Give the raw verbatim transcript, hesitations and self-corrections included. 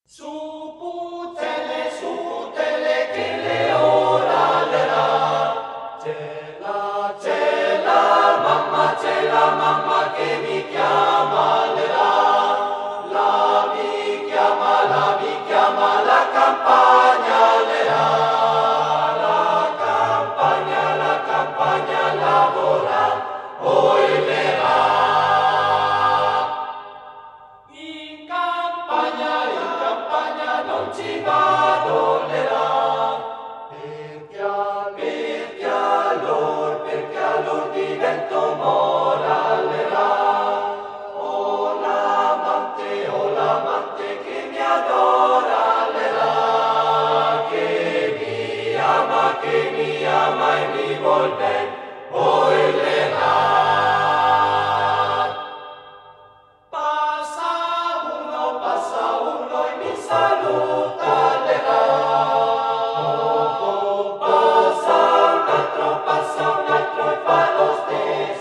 Su putele, su putele, che le ora all'era. C'è la, c'è la mamma, c'è la mamma che mi chiama all'era. La mi chiama, la mi chiama, la campagna all'era. La campagna, la campagna lavora, poi verrà. In campagna, in campagna non ci va.